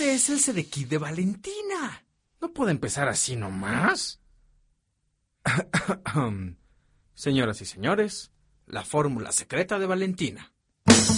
Este es el Sedekit de Valentina. ¿No puede empezar así nomás? Señoras y señores, la fórmula secreta de Valentina.